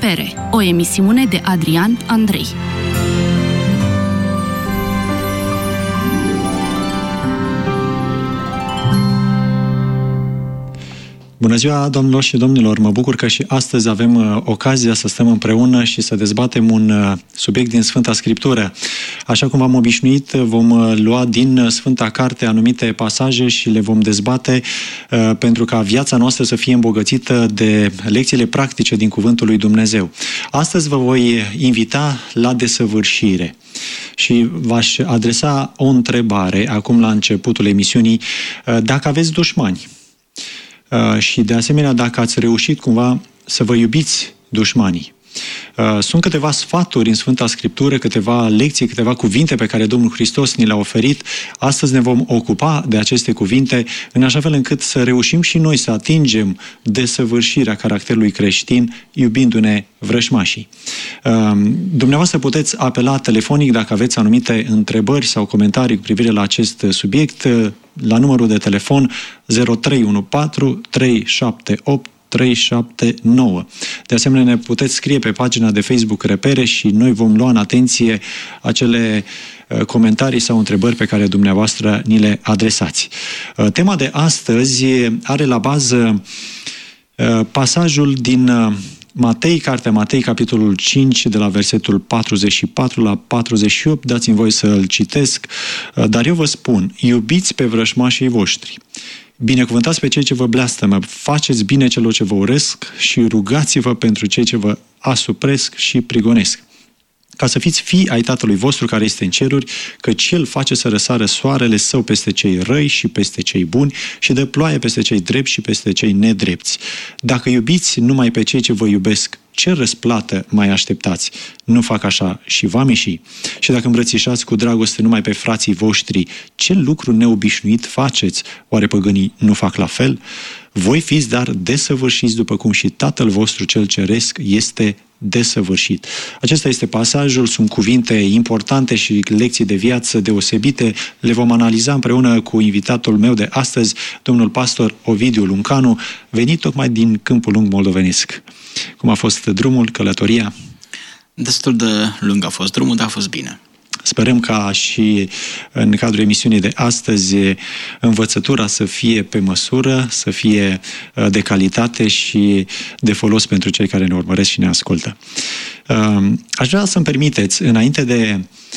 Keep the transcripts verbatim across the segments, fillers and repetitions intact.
Repere, o emisiune de Adrian Andrei. Bună ziua, domnilor și domnilor! Mă bucur că și astăzi avem uh, ocazia să stăm împreună și să dezbatem un uh, subiect din Sfânta Scriptură. Așa cum am obișnuit, vom uh, lua din Sfânta Carte anumite pasaje și le vom dezbate uh, pentru ca viața noastră să fie îmbogățită de lecțiile practice din Cuvântul lui Dumnezeu. Astăzi vă voi invita la desăvârșire și v-aș adresa o întrebare acum la începutul emisiunii. Uh, dacă aveți dușmani, Uh, și de asemenea dacă ați reușit cumva să vă iubiți dușmanii. Uh, sunt câteva sfaturi în Sfânta Scriptură, câteva lecții, câteva cuvinte pe care Domnul Hristos ni le-a oferit. Astăzi ne vom ocupa de aceste cuvinte în așa fel încât să reușim și noi să atingem desăvârșirea caracterului creștin, iubindu-ne vrășmașii. Uh, dumneavoastră puteți apela telefonic dacă aveți anumite întrebări sau comentarii cu privire la acest subiect, la numărul de telefon zero trei unu patru trei șapte opt trei șapte nouă. De asemenea, ne puteți scrie pe pagina de Facebook Repere și noi vom lua în atenție acele comentarii sau întrebări pe care dumneavoastră ni le adresați. Tema de astăzi are la bază pasajul din Matei, cartea Matei, capitolul cinci, de la versetul patruzeci și patru la patruzeci și opt. Dați-mi voi să îl citesc. Dar eu vă spun, iubiți pe vrășmașii voștri, binecuvântați pe cei ce vă blastămă, faceți bine celor ce vă urăsc și rugați-vă pentru cei ce vă asupresc și prigonesc, ca să fiți fii ai Tatălui vostru care este în ceruri, căci El face să răsară soarele Său peste cei răi și peste cei buni și dă ploaie peste cei drepți și peste cei nedrepți. Dacă iubiți numai pe cei ce vă iubesc, ce răsplată mai așteptați? Nu fac așa și vameșii? Și dacă îmbrățișați cu dragoste numai pe frații voștri, ce lucru neobișnuit faceți? Oare păgânii nu fac la fel? Voi fiți dar desăvârșiți după cum și Tatăl vostru cel ceresc este desăvârșit. Acesta este pasajul, sunt cuvinte importante și lecții de viață deosebite. Le vom analiza împreună cu invitatul meu de astăzi, domnul pastor Ovidiu Luncanu, venit tocmai din Câmpul Lung moldovenesc. Cum a fost drumul, călătoria? Destul de lung a fost drumul, dar a fost bine. Sperăm ca și în cadrul emisiunii de astăzi învățătura să fie pe măsură, să fie de calitate și de folos pentru cei care ne urmăresc și ne ascultă. Aș vrea să-mi permiteți, înainte de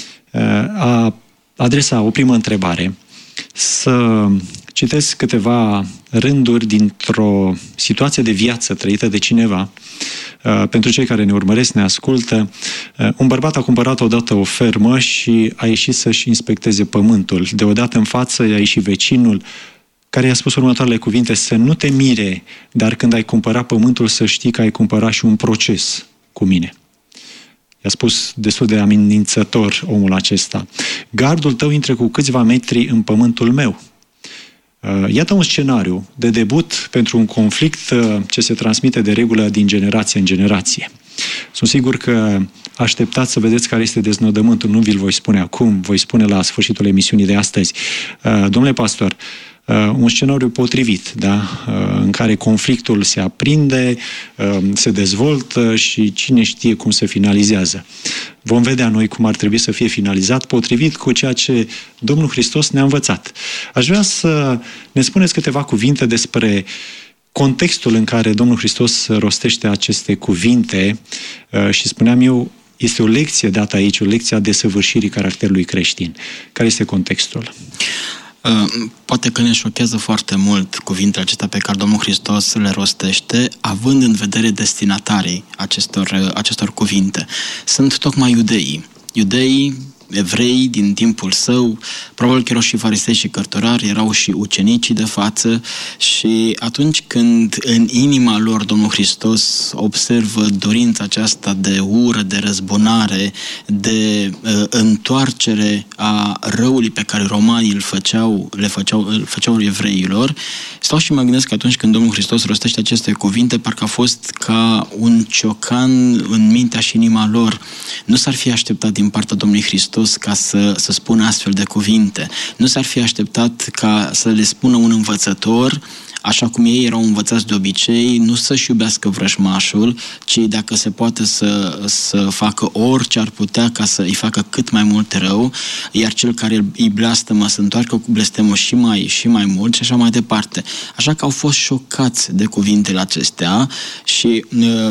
a adresa o primă întrebare, să citesc câteva rânduri dintr-o situație de viață trăită de cineva. Pentru cei care ne urmăresc, ne ascultă, un bărbat a cumpărat odată o fermă și a ieșit să-și inspecteze pământul. Deodată în față i-a ieșit vecinul care i-a spus următoarele cuvinte: să nu te mire, dar când ai cumpărat pământul să știi că ai cumpărat și un proces cu mine. I-a spus destul de amenințător omul acesta: gardul tău intră cu câțiva metri în pământul meu. Iată un scenariu de debut pentru un conflict ce se transmite de regulă din generație în generație. Sunt sigur că așteptați să vedeți care este deznodământul. Nu vi-l voi spune acum, voi spune la sfârșitul emisiunii de astăzi. Domnule pastor, un scenariu potrivit, da? În care conflictul se aprinde, se dezvoltă și cine știe cum se finalizează. Vom vedea noi cum ar trebui să fie finalizat potrivit cu ceea ce Domnul Hristos ne-a învățat. Aș vrea să ne spuneți câteva cuvinte despre contextul în care Domnul Hristos rostește aceste cuvinte și spuneam eu, este o lecție dată aici, o lecție a desăvârșirii caracterului creștin. Care este contextul? Poate că ne șochează foarte mult cuvintele acestea pe care Domnul Hristos le rostește, având în vedere destinatarii acestor, acestor cuvinte. Sunt tocmai iudeii. Iudeii, evrei din timpul său, probabil că erau și farisei și cărturari, erau și ucenicii de față și atunci când în inima lor Domnul Hristos observă dorința aceasta de ură, de răzbunare, de uh, întoarcere a răului pe care romanii îl făceau, le făceau, îl făceau evreilor, stau și mă gândesc că atunci când Domnul Hristos rostește aceste cuvinte, parcă a fost ca un ciocan în mintea și inima lor. Nu s-ar fi așteptat din partea Domnului Hristos ca să, să spună astfel de cuvinte. Nu s-ar fi așteptat ca să le spună un învățător așa cum ei erau învățați de obicei, nu să-și iubească vrăjmașul, ci dacă se poate să, să facă orice ar putea ca să îi facă cât mai mult rău, iar cel care îi blastămă să întoarcă cu blestemul și mai, și mai mult și așa mai departe. Așa că au fost șocați de cuvintele acestea și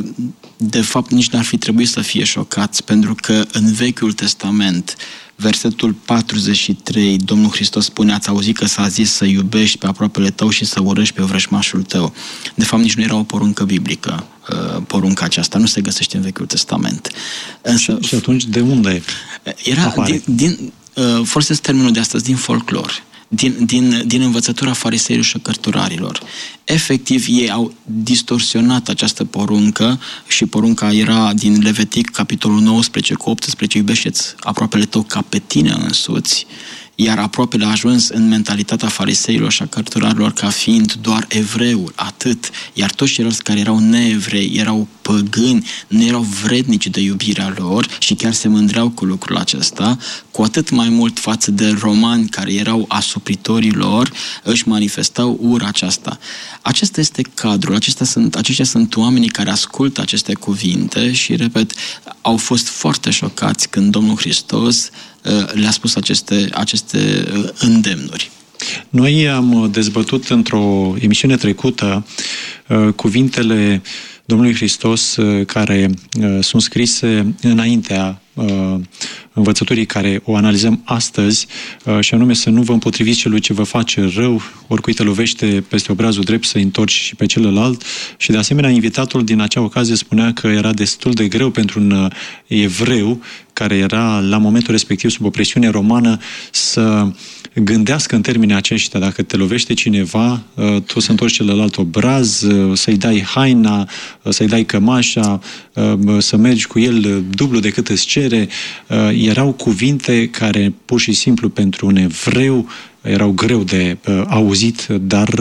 de fapt nici n-ar fi trebuit să fie șocați, pentru că în Vechiul Testament, versetul patruzeci și trei, Domnul Hristos spune: ați auzit că s-a zis să iubești pe aproapele tău și să urăști pe vrăjmașul tău. De fapt, nici nu era o poruncă biblică, porunca aceasta, nu se găsește în Vechiul Testament. Însă, și, și atunci de unde era apare? Din, din, folosesc termenul de astăzi, din folclor. Din, din, din învățătura fariseilor și cărturarilor. Efectiv, ei au distorsionat această poruncă și porunca era din Levitic, capitolul nouăsprezece cu optsprezece, iubește-ți aproapele tău ca pe tine însuți, iar aproapele a ajuns în mentalitatea fariseilor și a cărturarilor ca fiind doar evreul, atât, iar toți ceilalți care erau neevrei, erau păgâni, nu erau vrednici de iubirea lor și chiar se mândreau cu lucrul acesta, cu atât mai mult față de romani care erau asupritorii lor, își manifestau ura aceasta. Acesta este cadrul, acestea sunt, aceștia sunt oamenii care ascultă aceste cuvinte și, repet, au fost foarte șocați când Domnul Hristos le-a spus aceste, aceste îndemnuri. Noi am dezbătut într-o emisiune trecută cuvintele Domnului Hristos care sunt scrise înaintea învățăturii care o analizăm astăzi, și anume să nu vă împotriviți celui ce vă face rău, oricui te lovește peste obrazul drept să-i întorci și pe celălalt. Și de asemenea, invitatul din acea ocazie spunea că era destul de greu pentru un evreu care era la momentul respectiv sub o presiune romană să gândească în termenii aceștia: dacă te lovește cineva, tu să întorci celălalt obraz, să-i dai haina, să-i dai cămașa, să mergi cu el dublu decât îți cere. Erau cuvinte care pur și simplu pentru un evreu erau greu de auzit, dar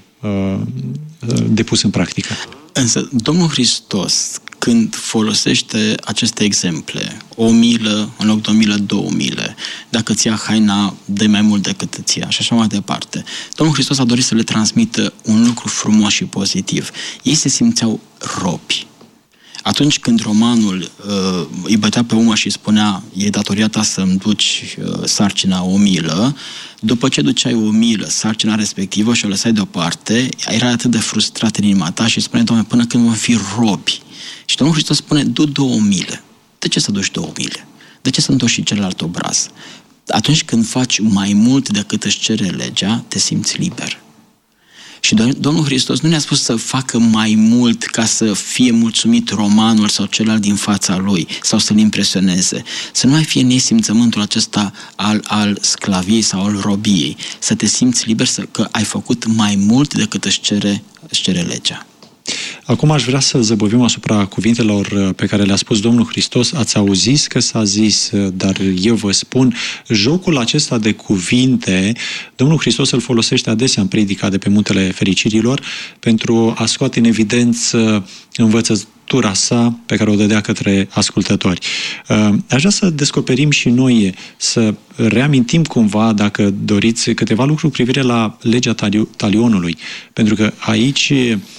de pus în practică. Însă Domnul Hristos, când folosește aceste exemple, o milă în loc de o milă, două mile, dacă ți ia haina, dă mai mult decât îți ia și așa mai departe, Domnul Hristos a dorit să le transmită un lucru frumos și pozitiv. Ei se simțeau robi. Atunci când romanul uh, îi bătea pe umăr și spunea: e datoria ta să-mi duci uh, sarcina o milă, după ce duceai o milă, sarcina respectivă, și o lăsai deoparte, era atât de frustrat în inima ta și spune: Doamne, până când vom fi robi. Și Domnul Hristos spune: du două mile. De ce să duci două mile? De ce să întorci și celălalt obraz? Atunci când faci mai mult decât își cere legea, te simți liber. Și Domnul Hristos nu ne-a spus să facă mai mult ca să fie mulțumit romanul sau celălalt din fața lui sau să-l impresioneze. Să nu mai fie nesimțământul acesta al, al sclaviei sau al robiei. Să te simți liber, să, că ai făcut mai mult decât își cere, își cere legea. Acum aș vrea să zăbovim asupra cuvintelor pe care le-a spus Domnul Hristos. Ați auzit că s-a zis, dar eu vă spun. Jocul acesta de cuvinte, Domnul Hristos îl folosește adesea în predica de pe Muntele Fericirilor pentru a scoate în evidență învățătura sa pe care o dădea către ascultători. Aș vrea să descoperim și noi, să reamintim cumva, dacă doriți, câteva lucruri cu privire la legea talionului. Pentru că aici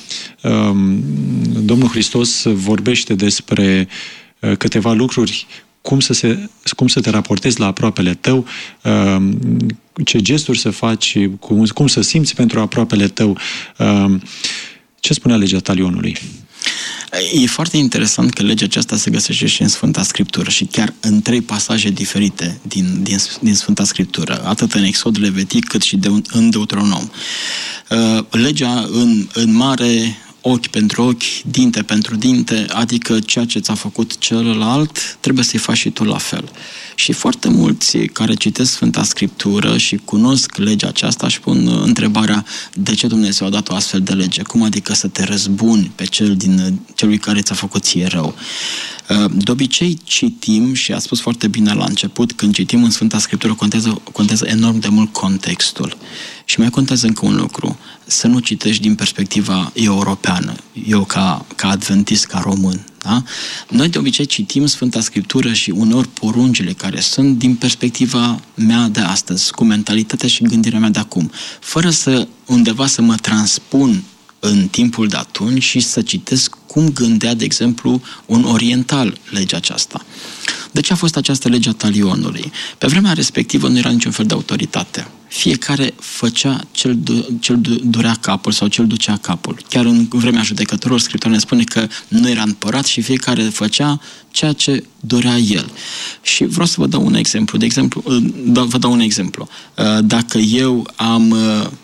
Domnul Hristos vorbește despre câteva lucruri: cum să, se, cum să te raportezi la aproapele tău, ce gesturi să faci, cum, cum să simți pentru aproapele tău. Ce spunea legea talionului? E foarte interesant că legea aceasta se găsește și în Sfânta Scriptură și chiar în trei pasaje diferite din, din, din Sfânta Scriptură, atât în Exod, Levitic, cât și de, în Deuteronom. Uh, legea în, în mare, ochi pentru ochi, dinte pentru dinte, adică ceea ce ți-a făcut celălalt, trebuie să-i faci și tu la fel. Și foarte mulți care citesc Sfânta Scriptură și cunosc legea aceasta își pun întrebarea: de ce Dumnezeu a dat o astfel de lege? Cum adică să te răzbuni pe cel din celui care ți-a făcut ție rău? De obicei citim, și a spus foarte bine la început, când citim în Sfânta Scriptură contează, contează enorm de mult contextul. Și mai contează încă un lucru: să nu citești din perspectiva europeană, eu ca, ca adventist, ca român. Da? Noi de obicei citim Sfânta Scriptură și uneori poruncile care sunt din perspectiva mea de astăzi, cu mentalitatea și gândirea mea de acum, fără să undeva să mă transpun în timpul de atunci și să citesc cum gândea, de exemplu, un oriental legea aceasta. De ce a fost această lege a talionului? Pe vremea respectivă nu era niciun fel de autoritate. Fiecare făcea ce îl durea capul sau ce îl ducea capul. Chiar în vremea judecătorilor, Scriptura ne spune că nu era împărat și fiecare făcea ceea ce dorea el. Și vreau să vă dau un exemplu. De exemplu, vă dau un exemplu. Dacă eu am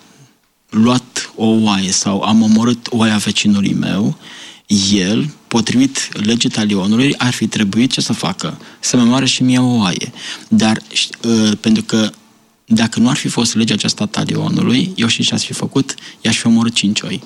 luat o oaie sau am omorât oaia vecinului meu, el, potrivit legii talionului, ar fi trebuit ce să facă? Să-mi omoare și mie o oaie. Dar, pentru că dacă nu ar fi fost legea aceasta a talionului, eu și ce-aș fi făcut? I-aș fi omorât cinci oi.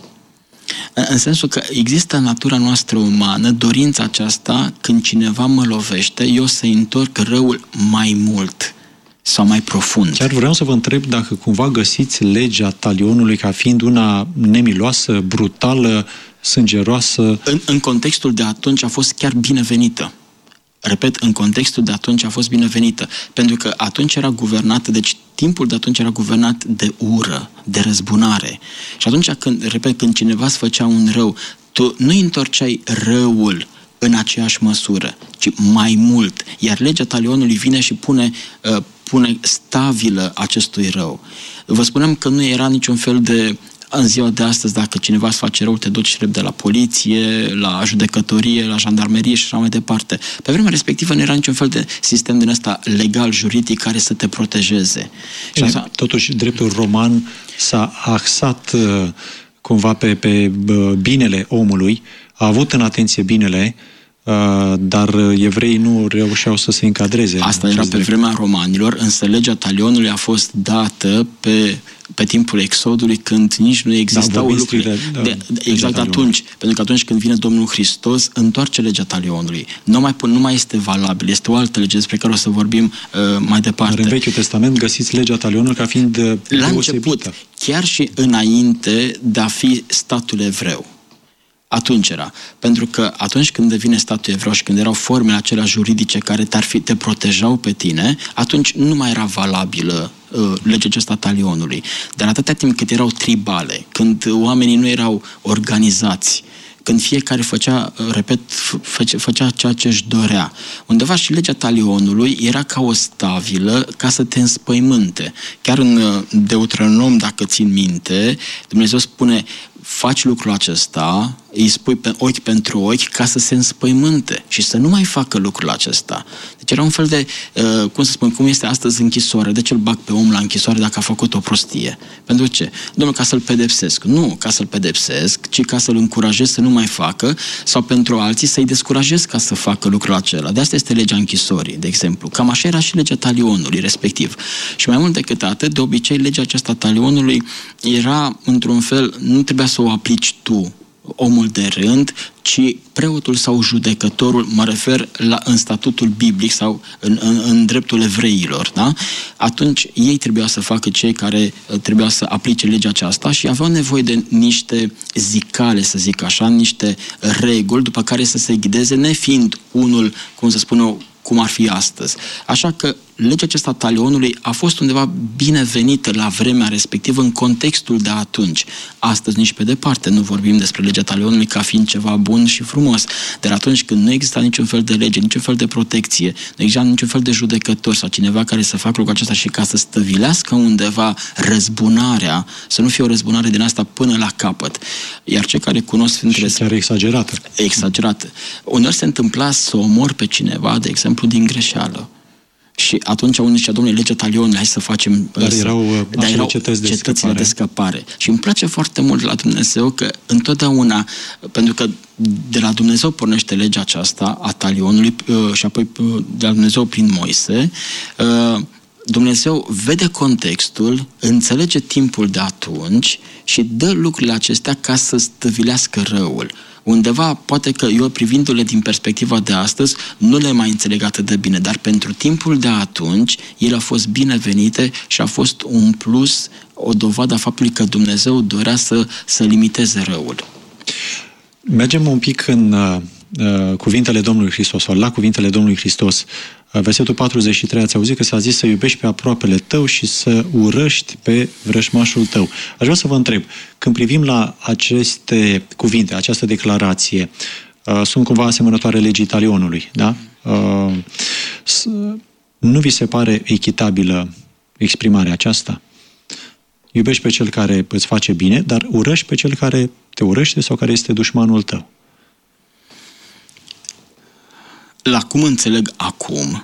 În sensul că există în natura noastră umană dorința aceasta, când cineva mă lovește, eu să-i întorc răul mai mult sau mai profund. Chiar vreau să vă întreb dacă cumva găsiți legea talionului ca fiind una nemiloasă, brutală, sângeroasă. În, în contextul de atunci a fost chiar binevenită. Repet, în contextul de atunci a fost binevenită. Pentru că atunci era guvernată, deci timpul de atunci era guvernat de ură, de răzbunare. Și atunci când, repet, când cineva îți făcea un rău, tu nu întorceai răul în aceeași măsură, ci mai mult. Iar legea talionului vine și pune, uh, pune stabilă acestui rău. Vă spuneam că nu era niciun fel de... În ziua de astăzi, dacă cineva îți face rău, te duci repede la poliție, la judecătorie, la jandarmerie și așa mai departe. Pe vremea respectivă nu era niciun fel de sistem din ăsta legal, juridic, care să te protejeze. Și asta... Totuși, dreptul roman s-a axat cumva pe, pe binele omului, a avut în atenție binele, dar evreii nu reușeau să se încadreze. Asta era pe vremea romanilor, însă legea talionului a fost dată pe, pe timpul Exodului, când nici nu existau da, lucrurile. De, de, de, exact atunci, pentru că atunci când vine Domnul Hristos, întoarce legea talionului. Nu mai, nu mai este valabil, este o altă lege despre care o să vorbim uh, mai departe. Dar în Vechiul Testament găsiți legea talionului ca fiind la deosebită. Început, chiar și înainte de a fi statul evreu. Atunci era. Pentru că atunci când devine statul evreu și când erau formele acelea juridice care te-ar fi, te protejau pe tine, atunci nu mai era valabilă uh, legea aceasta talionului. Dar atâta timp cât erau tribale, când oamenii nu erau organizați, când fiecare făcea, repet, făcea, făcea ceea ce își dorea. Undeva și legea talionului era ca o stabilă ca să te înspăimânte. Chiar în Deuteronom, dacă țin minte, Dumnezeu spune: faci lucrul acesta, îi spui pe ochi pentru ochi ca să se înspăimânte și să nu mai facă lucrul acesta. Deci era un fel de, uh, cum să spun, cum este astăzi închisoare. De ce îl bag pe om la închisoare dacă a făcut o prostie? Pentru ce? Domnule, ca să-l pedepsesc. Nu ca să-l pedepsesc, ci ca să-l încurajez să nu mai facă, sau pentru alții să-i descurajez ca să facă lucrul acela. De asta este legea închisorii, de exemplu. Cam așa era și legea talionului respectiv. Și mai mult decât atât, de obicei, legea aceasta talionului era, într-un fel, nu trebuia să o aplici tu, omul de rând, ci preotul sau judecătorul, mă refer la, în statutul biblic sau în, în, în dreptul evreilor, da? Atunci ei trebuiau să facă, cei care trebuiau să aplice legea aceasta, și aveau nevoie de niște zicale, să zic așa, niște reguli după care să se ghideze, nefiind unul, cum să spun eu, cum ar fi astăzi. Așa că legea aceasta talionului a fost undeva binevenită la vremea respectivă în contextul de atunci. Astăzi nici pe departe nu vorbim despre legea talionului ca fiind ceva bun și frumos. Dar atunci când nu exista niciun fel de lege, niciun fel de protecție, nu exista niciun fel de judecător sau cineva care să facă lucrul acesta și ca să stăvilească undeva răzbunarea, să nu fie o răzbunare din asta până la capăt. Iar cei care cunosc Sfintele... Și chiar exagerată. Exagerată. Uneori se întâmpla să omori pe cineva, de exemplu, din greșeală. Și atunci unii zicea: domnule, legea talionului, hai să facem... Dar erau, dar erau cetăți de cetățile scăpare. de scăpare. Și îmi place foarte mult la Dumnezeu că întotdeauna, pentru că de la Dumnezeu pornește legea aceasta a talionului și apoi de la Dumnezeu prin Moise, Dumnezeu vede contextul, înțelege timpul de atunci și dă lucrurile acestea ca să stăvilească răul. Undeva, poate că eu, privindu-le din perspectiva de astăzi, nu le mai înțeleg atât de bine, dar pentru timpul de atunci, ele au fost binevenite și a fost un plus, o dovadă a faptului că Dumnezeu dorea să, să limiteze răul. Mergem un pic în uh, cuvintele Domnului Hristos, sau la cuvintele Domnului Hristos, uh, versetul patruzeci și trei, ați auzit că s-a zis să iubești pe aproapele tău și să urăști pe vrășmașul tău. Aș vrea să vă întreb, când privim la aceste cuvinte, această declarație, uh, sunt cumva asemănătoare legii talionului, da? Uh, nu vi se pare echitabilă exprimarea aceasta? Iubești pe cel care îți face bine, dar urăști pe cel care te urăște sau care este dușmanul tău. La cum înțeleg acum,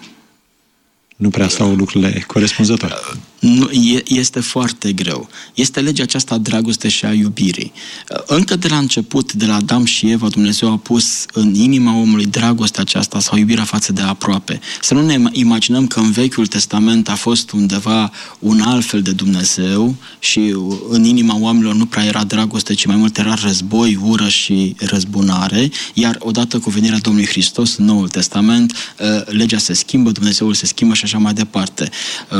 nu prea stau lucrurile corespunzător. Nu, este foarte greu. Este legea aceasta a dragostei și a iubirii. Încă de la început, de la Adam și Eva, Dumnezeu a pus în inima omului dragostea aceasta sau iubirea față de aproape. Să nu ne imaginăm că în Vechiul Testament a fost undeva un alt fel de Dumnezeu și în inima oamenilor nu prea era dragoste, ci mai mult era război, ură și răzbunare, iar odată cu venirea Domnului Hristos în Noul Testament, legea se schimbă, Dumnezeul se schimbă și așa mai departe.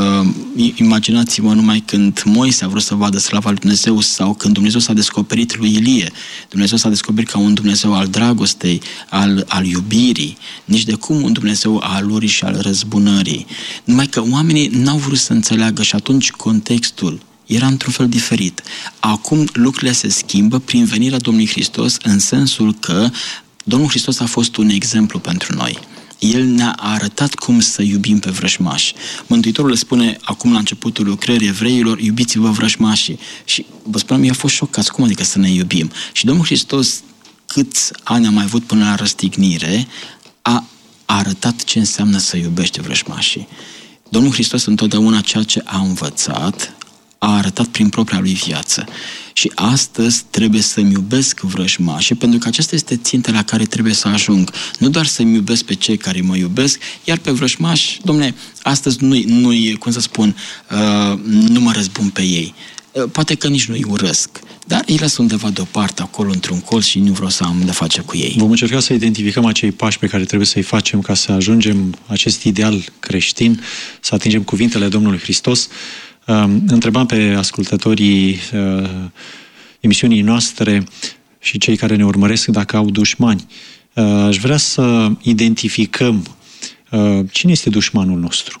Imaginați-vă numai când Moise a vrut să vadă slava lui Dumnezeu sau când Dumnezeu s-a descoperit lui Ilie. Dumnezeu s-a descoperit ca un Dumnezeu al dragostei, al, al iubirii, nici de cum un Dumnezeu al urii și al răzbunării. Numai că oamenii n-au vrut să înțeleagă și atunci contextul era într-un fel diferit. Acum lucrurile se schimbă prin venirea Domnului Hristos în sensul că Domnul Hristos a fost un exemplu pentru noi. El ne-a arătat cum să iubim pe vrăjmași. Mântuitorul le spune acum la începutul lucrării evreilor, iubiți-vă vrăjmașii. Și vă spuneam, eu a fost șocat, cum adică să ne iubim? Și Domnul Hristos, câți ani a mai avut până la răstignire, a arătat ce înseamnă să iubești vrăjmașii. Domnul Hristos întotdeauna ceea ce a învățat, a arătat prin propria lui viață. Și astăzi trebuie să-mi iubesc vrăjmașii, pentru că acesta este ținta la care trebuie să ajung. Nu doar să-mi iubesc pe cei care mă iubesc, iar pe vrăjmași, dom'le, astăzi nu-i, nu-i, cum să spun, uh, nu mă răzbun pe ei. Uh, poate că nici nu-i urăsc, dar îi las undeva deoparte, acolo, într-un colț și nu vreau să am de face cu ei. Vom încerca să identificăm acei pași pe care trebuie să-i facem ca să ajungem acest ideal creștin, să atingem cuvintele Domnului Hristos. Întrebam pe ascultătorii uh, emisiunii noastre și cei care ne urmăresc dacă au dușmani. Uh, aș vrea să identificăm uh, cine este dușmanul nostru.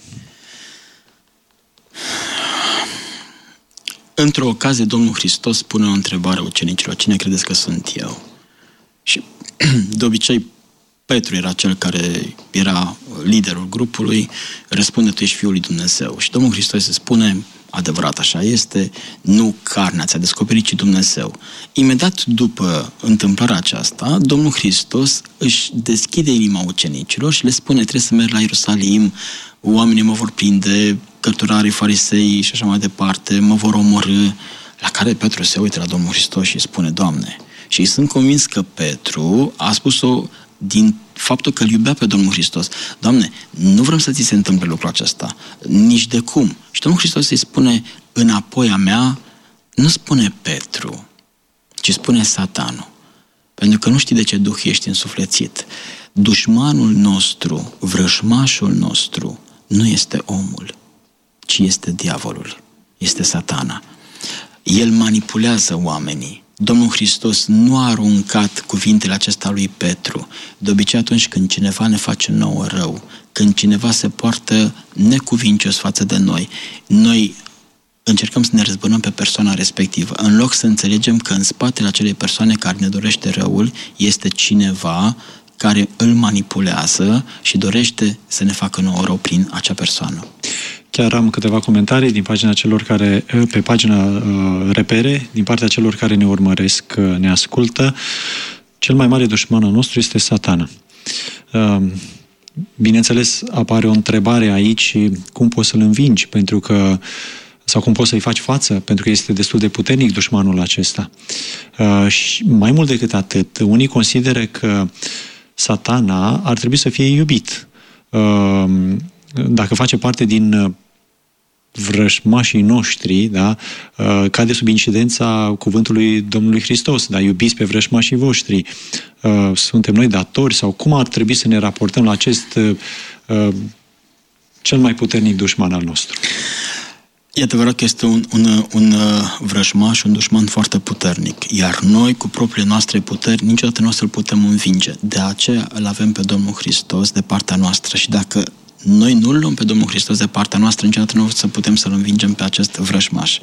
Într-o ocazie, Domnul Hristos pune o întrebare ucenicilor. Cine credeți că sunt eu? Și de obicei Petru era cel care era liderul grupului, răspunde, tu ești Fiul lui Dumnezeu. Și Domnul Hristos se spune, adevărat, așa este, nu carnea ți-a descoperit, ci Dumnezeu. Imediat după întâmplarea aceasta, Domnul Hristos își deschide inima ucenicilor și le spune, trebuie să merg la Ierusalim, oamenii mă vor prinde, cărturarii, farisei și așa mai departe, mă vor omorî. La care Petru se uită la Domnul Hristos și spune, Doamne, și sunt convins că Petru a spus-o din faptul că îl iubea pe Domnul Hristos. Doamne, nu vrem să ți se întâmple lucrul acesta, nici de cum. Și Domnul Hristos îi spune, înapoi a mea, nu spune Petru, ci spune Satanul. Pentru că nu știi de ce duh ești însuflețit. Dușmanul nostru, vrăjmașul nostru, nu este omul, ci este diavolul, este Satana. El manipulează oamenii. Domnul Hristos nu a aruncat cuvintele acestea lui Petru. De obicei, atunci când cineva ne face nouă rău, când cineva se poartă necuvincios față de noi, noi încercăm să ne răzbunăm pe persoana respectivă, în loc să înțelegem că în spatele acelei persoane care ne dorește răul este cineva care îl manipulează și dorește să ne facă nouă rău prin acea persoană. Chiar am câteva comentarii din pagina celor care, pe pagina uh, Repere, din partea celor care ne urmăresc, uh, ne ascultă. Cel mai mare dușman al nostru este Satana. Uh, bineînțeles, apare o întrebare aici, cum poți să-l învingi, pentru că sau cum poți să-i faci față, pentru că este destul de puternic dușmanul acesta. Uh, și mai mult decât atât, unii consideră că Satana ar trebui să fie iubit. Uh, dacă face parte din vrăjmașii noștri, da, cade sub incidența cuvântului Domnului Hristos, da, iubiți pe vrăjmașii voștri. Suntem noi datori sau cum ar trebui să ne raportăm la acest cel mai puternic dușman al nostru? E adevărat că este un, un, un vrăjmaș, un dușman foarte puternic, iar noi, cu propriile noastre puteri, niciodată nu o să-l putem învinge. De aceea îl avem pe Domnul Hristos de partea noastră și dacă noi nu îl luăm pe Domnul Hristos de partea noastră, niciodată nu o să putem să-l învingem pe acest vrăjmaș.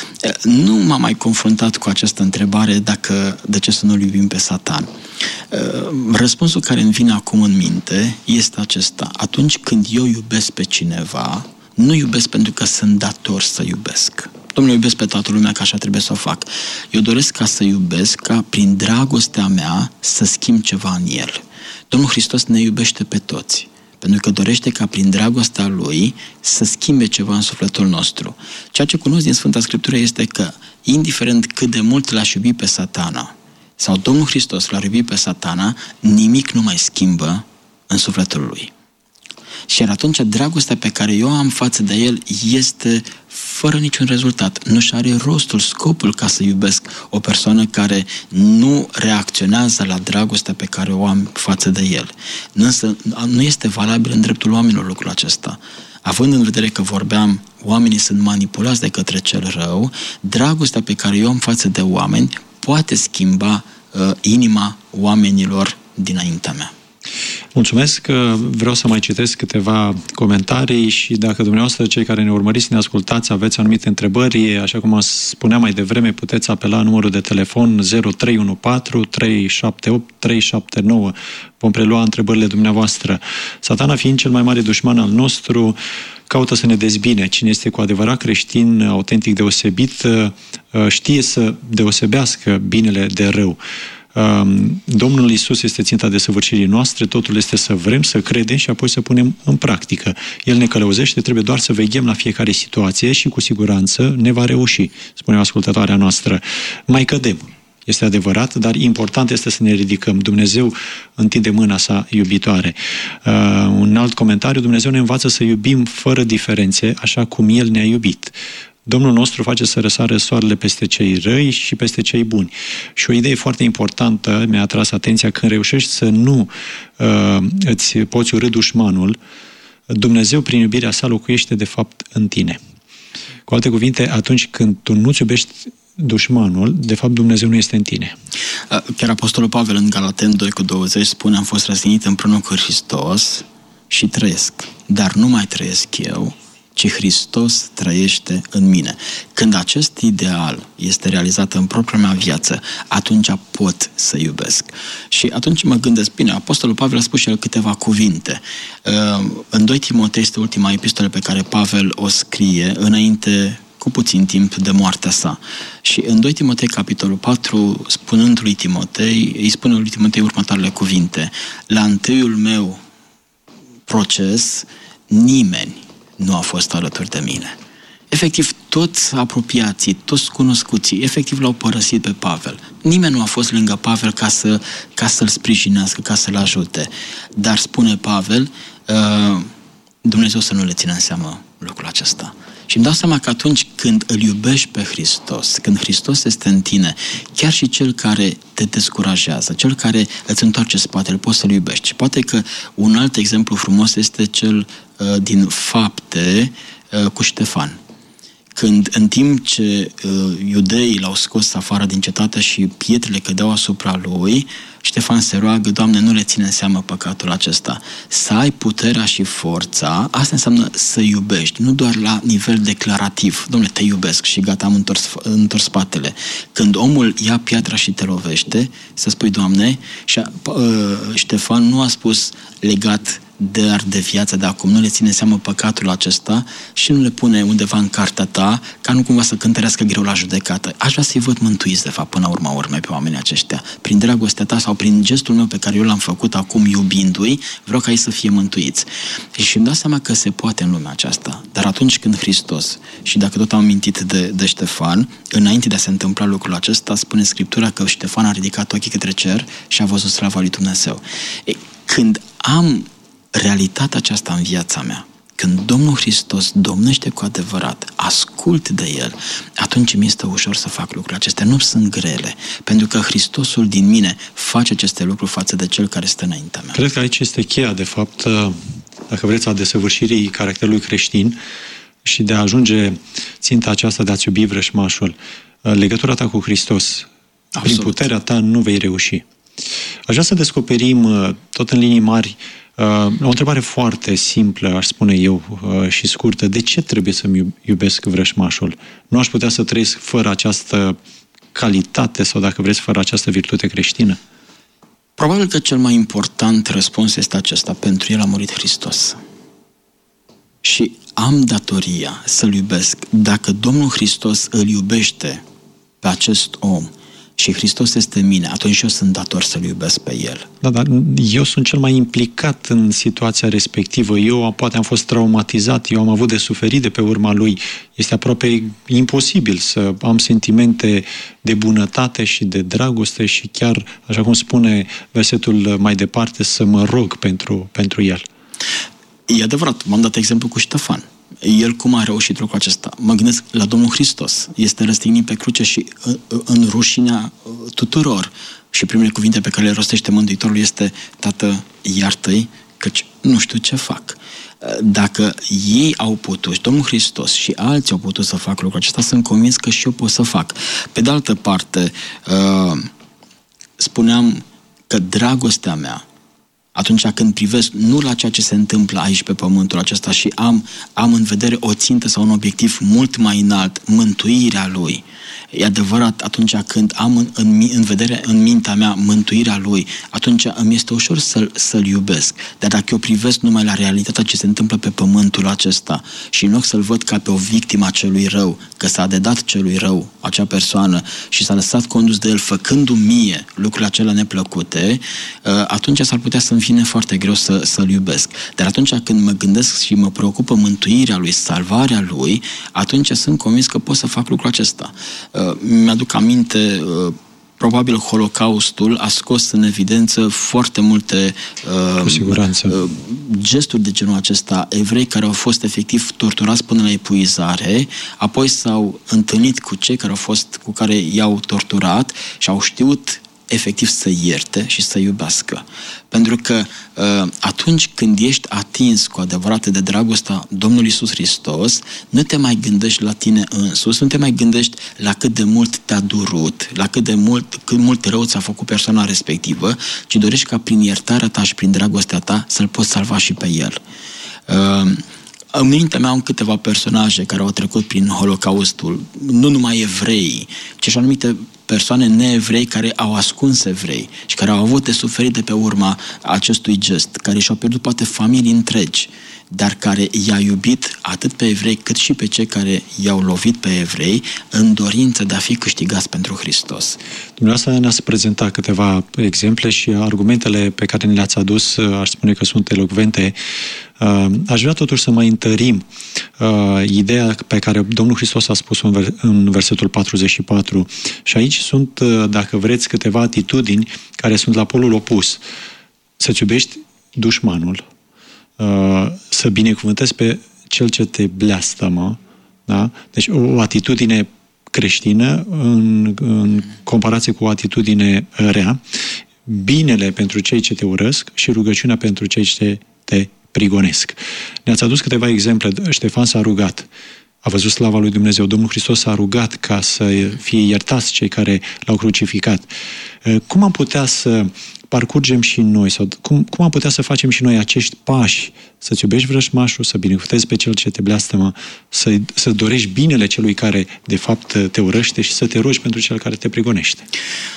Nu m-am mai confruntat cu această întrebare dacă de ce să nu-l iubim pe Satan. Răspunsul care îmi vine acum în minte este acesta. Atunci când eu iubesc pe cineva, nu iubesc pentru că sunt dator să iubesc. Domnule, iubesc pe toată lumea, că așa trebuie să o fac. Eu doresc ca să iubesc, ca prin dragostea mea să schimb ceva în el. Domnul Hristos ne iubește pe toți, pentru că dorește ca prin dragostea Lui să schimbe ceva în sufletul nostru. Ceea ce cunosc din Sfânta Scriptură este că, indiferent cât de mult l-aș iubi pe Satana, sau Domnul Hristos l-ar iubi pe Satana, nimic nu mai schimbă în sufletul lui. Și iar atunci dragostea pe care eu am față de el este fără niciun rezultat. Nu-și are rostul, scopul ca să iubesc o persoană care nu reacționează la dragostea pe care o am față de el. Însă nu este valabil în dreptul oamenilor lucrul acesta. Având în vedere că vorbeam, oamenii sunt manipulați de către cel rău, dragostea pe care eu am față de oameni poate schimba uh, inima oamenilor dinaintea mea. Mulțumesc, vreau să mai citesc câteva comentarii și dacă dumneavoastră, cei care ne urmăriți și ne ascultați, aveți anumite întrebări, așa cum spuneam mai devreme, puteți apela numărul de telefon zero trei unu patru trei șapte opt trei șapte nouă. Vom prelua întrebările dumneavoastră. Satana, fiind cel mai mare dușman al nostru, caută să ne dezbine. Cine este cu adevărat creștin, autentic deosebit, știe să deosebească binele de rău. Domnul Iisus este ținta desăvârșirii noastre, totul este să vrem, să credem și apoi să punem în practică. El ne călăuzește, trebuie doar să veghem la fiecare situație și cu siguranță ne va reuși, spune ascultătoarea noastră. Mai cădem, este adevărat, dar important este să ne ridicăm. Dumnezeu întinde mâna sa iubitoare. Uh, un alt comentariu, Dumnezeu ne învață să iubim fără diferențe, așa cum El ne-a iubit. Domnul nostru face să răsară soarele peste cei răi și peste cei buni. Și o idee foarte importantă mi-a atras atenția: când reușești să nu uh, îți poți urî dușmanul, Dumnezeu, prin iubirea sa, locuiește de fapt în tine. Cu alte cuvinte, atunci când tu nu-ți iubești dușmanul, de fapt Dumnezeu nu este în tine. Chiar Apostolul Pavel în Galateni doi cu douăzeci spune: am fost răstignit împreună cu Hristos și trăiesc, dar nu mai trăiesc eu, ci Hristos trăiește în mine. Când acest ideal este realizat în propria mea viață, atunci pot să iubesc. Și atunci mă gândesc, bine, Apostolul Pavel a spus și el câteva cuvinte. În doi Timotei este ultima epistolă pe care Pavel o scrie înainte, cu puțin timp de moartea sa. Și în doi Timotei, capitolul patru, spunând lui Timotei, îi spune lui Timotei următoarele cuvinte: la întâiul meu proces, nimeni nu a fost alături de mine. Efectiv, toți apropiații, toți cunoscuții, efectiv l-au părăsit pe Pavel. Nimeni nu a fost lângă Pavel ca, să, ca să-l sprijinească, ca să-l ajute. Dar, spune Pavel, Dumnezeu să nu le țină în seamă lucrul acesta. Și îmi dau seama că atunci când îl iubești pe Hristos, când Hristos este în tine, chiar și cel care te descurajează, cel care îți întoarce spatele, poți să-l iubești. Și poate că un alt exemplu frumos este cel uh, din Fapte uh, cu Ștefan. Când în timp ce uh, iudeii l-au scos afară din cetate și pietrele cădeau asupra lui, Ștefan se roagă: Doamne, nu le ține în seamă păcatul acesta. Să ai puterea și forța, asta înseamnă să iubești, nu doar la nivel declarativ. Dom'le, te iubesc și gata, am întors, întors spatele. Când omul ia piatra și te lovește, să spui: Doamne, și uh, Ștefan nu a spus legat de, de viața de acum, nu le ține seamă păcatul acesta și nu le pune undeva în cartea ta, ca nu cumva să cântărească greu la judecată. Aș vrea să-i văd mântuiți, de fapt, până la urma urmei pe oamenii aceștia. Prin dragostea ta sau prin gestul meu pe care eu l-am făcut acum iubindu-i, vreau ca ei să fie mântuiți. Și îmi dau seama că se poate în lumea aceasta. Dar atunci când Hristos, și dacă tot am mintit de, de Ștefan, înainte de a se întâmpla lucrul acesta, spune Scriptura că Ștefan a ridicat ochii către cer și a văzut slava lui Dumnezeu. Ei, când am realitatea aceasta în viața mea, când Domnul Hristos domnește cu adevărat, ascult de El, atunci mi este ușor să fac lucrurile acestea. Nu sunt grele, pentru că Hristosul din mine face aceste lucruri față de Cel care stă înaintea mea. Cred că aici este cheia, de fapt, dacă vreți, a desăvârșirii caracterului creștin, și de a ajunge ținta aceasta de a-ți iubi vrăjmașul, legătura ta cu Hristos, Absolut. Prin puterea ta nu vei reuși. Aș vrea să descoperim, tot în linii mari, o întrebare foarte simplă, aș spune eu, și scurtă. De ce trebuie să-mi iubesc vrăjmașul? Nu aș putea să trăiesc fără această calitate sau, dacă vreți, fără această virtute creștină? Probabil că cel mai important răspuns este acesta. Pentru el a murit Hristos. Și am datoria să-L iubesc. Dacă Domnul Hristos îl iubește pe acest om și Hristos este în mine, atunci eu sunt dator să-L iubesc pe El. Da, dar eu sunt cel mai implicat în situația respectivă. Eu poate am fost traumatizat, eu am avut de suferit de pe urma lui. Este aproape imposibil să am sentimente de bunătate și de dragoste și chiar, așa cum spune versetul mai departe, să mă rog pentru, pentru el. E adevărat, m-am dat exemplu cu Ștefan. El cum a reușit lucrul acesta? Mă gândesc la Domnul Hristos. Este răstignit pe cruce și în rușinea tuturor. Și primele cuvinte pe care le rostește Mântuitorul este: Tată, iartă-i, căci nu știu ce fac. Dacă ei au putut, și Domnul Hristos și alții au putut să facă lucrul acesta, sunt convins că și eu pot să fac. Pe de altă parte, spuneam că dragostea mea, atunci când privesc nu la ceea ce se întâmplă aici pe pământul acesta și am, am în vedere o țintă sau un obiectiv mult mai înalt, mântuirea Lui. E adevărat, atunci când am în, în, în vedere în mintea mea mântuirea Lui, atunci îmi este ușor să-l, să-l iubesc. Dar dacă eu privesc numai la realitatea ce se întâmplă pe pământul acesta și în loc să-l văd ca pe o victimă a celui rău, că s-a dedat celui rău, acea persoană, și s-a lăsat condus de el făcându-mi mie lucrurile acelea neplăcute, atunci s-ar putea să-mi fie foarte greu să, să-l iubesc. Dar atunci când mă gândesc și mă preocupă mântuirea Lui, salvarea Lui, atunci sunt convins că pot să fac lucrul acesta. Mi-aduc aminte, probabil Holocaustul a scos în evidență foarte multe Cu siguranță. gesturi de genul acesta. Evrei care au fost efectiv torturați până la epuizare, apoi s-au întâlnit cu cei care au fost, cu care i-au torturat și au știut efectiv să ierte și să iubească. Pentru că uh, atunci când ești atins cu adevărat de dragostea Domnului Iisus Hristos, nu te mai gândești la tine însuți, nu te mai gândești la cât de mult te-a durut, la cât de mult, cât mult rău ți-a făcut persoana respectivă, ci dorești ca prin iertarea ta și prin dragostea ta să-l poți salva și pe el. Uh, În mintea mea am câteva personaje care au trecut prin Holocaustul, nu numai evrei, ci și anumite persoane neevrei care au ascuns evrei și care au avut de suferit de pe urma acestui gest, care și-au pierdut poate familii întregi, dar care i-a iubit atât pe evrei cât și pe cei care i-au lovit pe evrei în dorință de a fi câștigați pentru Hristos. Dumneavoastră ne-ați prezentat câteva exemple și argumentele pe care ne le-ați adus, aș spune că sunt elocvente. Aș vrea totuși să mai întărim ideea pe care Domnul Hristos a spus-o în versetul patruzeci și patru. Și aici sunt, dacă vreți, câteva atitudini care sunt la polul opus. Să-ți iubești dușmanul, să binecuvântezi pe cel ce te bleastămă, da? Deci o atitudine creștină în, în comparație cu o atitudine rea, binele pentru cei ce te urăsc și rugăciunea pentru cei ce te prigonesc. Ne-ați adus câteva exemple. Ștefan s-a rugat. A văzut slava lui Dumnezeu. Domnul Hristos s-a rugat ca să fie iertați cei care l-au crucificat. Cum am putea să parcurgem și noi, sau cum, cum am putea să facem și noi acești pași, să-ți iubești vrăjmașul, să binecuvântezi pe cel ce te bleastămă, să, să dorești binele celui care de fapt te urăște și să te rogi pentru cel care te prigonește?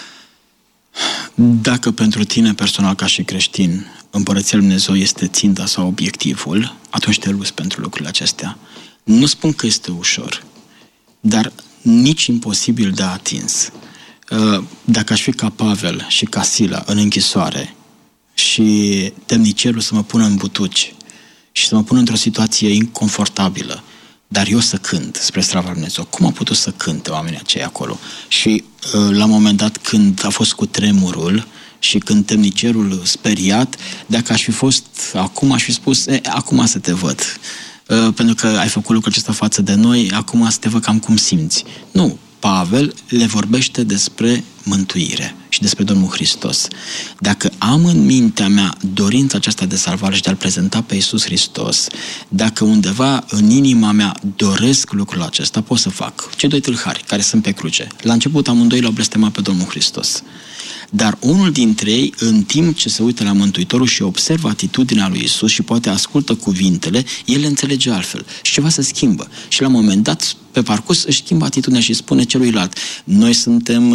Dacă pentru tine personal ca și creștin Împărăția lui Dumnezeu este ținta sau obiectivul, atunci te luți pentru lucrurile acestea. Nu spun că este ușor, dar nici imposibil de atins. Dacă aș fi ca Pavel și ca Sila în închisoare și temnicerul să mă pună în butuci și să mă pună într-o situație inconfortabilă, dar eu să cânt spre slava lui Dumnezeu, cum au putut să cânte oamenii aceia acolo? Și la un moment dat, când a fost cu tremurul și când temnicerul speriat, dacă aș fi fost acum, aș fi spus, e, acum să te văd. Pentru că ai făcut lucrul acesta față de noi, acum să te văd cam cum simți. Nu, Pavel le vorbește despre mântuire. și despre Domnul Hristos. Dacă am în mintea mea dorința aceasta de salvare și de a-L prezenta pe Iisus Hristos, dacă undeva în inima mea doresc lucrul acesta, pot să fac. Cei doi tâlhari care sunt pe cruce, la început amândoi l-au blestemat pe Domnul Hristos. Dar unul dintre ei, în timp ce se uită la Mântuitorul și observă atitudinea lui Iisus și poate ascultă cuvintele, el le înțelege altfel și ceva se schimbă. Și la un moment dat, pe parcurs, își schimbă atitudinea și spune celuilalt: noi suntem,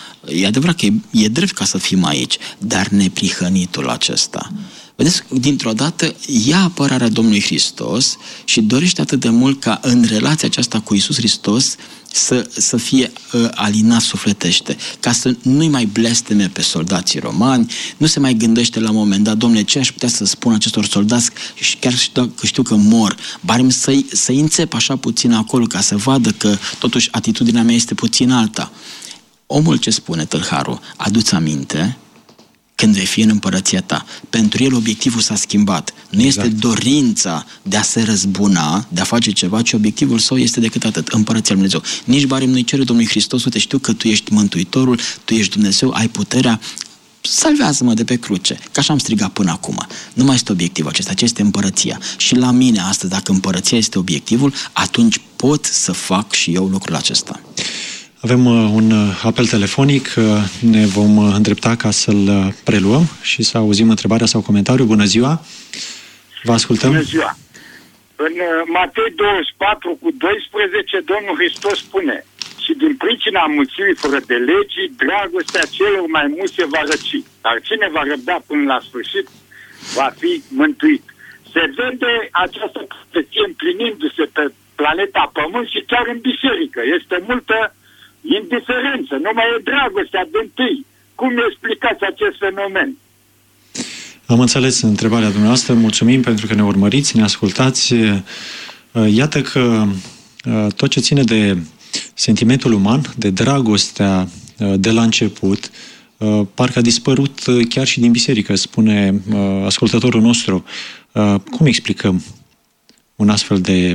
e adevărat că e, e drept ca să fim aici, dar neprihănitul acesta. Vedeți, dintr-o dată ia apărarea Domnului Hristos și dorește atât de mult ca în relația aceasta cu Iisus Hristos să, să fie uh, alinat sufletește, ca să nu-i mai blesteme pe soldații romani, nu se mai gândește la un moment dat: Dom'le, ce aș putea să spun acestor soldați, și chiar știu că, știu că mor, bari să-i, să-i înțep așa puțin acolo, ca să vadă că totuși atitudinea mea este puțin alta. Omul ce spune, tâlharul: adu-ți aminte când vei fi în împărăția ta. Pentru el obiectivul s-a schimbat. Nu exact. Este dorința de a se răzbuna, de a face ceva, ci obiectivul său este decât atât: împărăția lui Dumnezeu. Nici barem nu-i cere Domnului Hristos: uite, știu că tu ești Mântuitorul, tu ești Dumnezeu, ai puterea, salvează-mă de pe cruce. Că așa am strigat până acum. Nu mai este obiectivul acesta, ci este împărăția. Și la mine astăzi, dacă împărăția este obiectivul, atunci pot să fac și eu lucrul acesta. Avem un apel telefonic, ne vom îndrepta ca să-l preluăm și să auzim întrebarea sau comentariul. Bună ziua! Vă ascultăm! Bună ziua! În Matei douăzeci și patru cu doisprezece, Domnul Hristos spune: și din pricina mulțimii fără de legii, dragostea celor mai mulți se va răci. Dar cine va răbda până la sfârșit va fi mântuit. Se vede această profeție împlinindu-se pe planeta Pământ și chiar în biserică. Este multă indiferență, nu mai e dragostea de întâi. Cum explicați acest fenomen? Am înțeles întrebarea dumneavoastră, mulțumim pentru că ne urmăriți, ne ascultați. Iată că tot ce ține de sentimentul uman, de dragostea de la început, parcă a dispărut chiar și din biserică, spune ascultătorul nostru. Cum explicăm un astfel de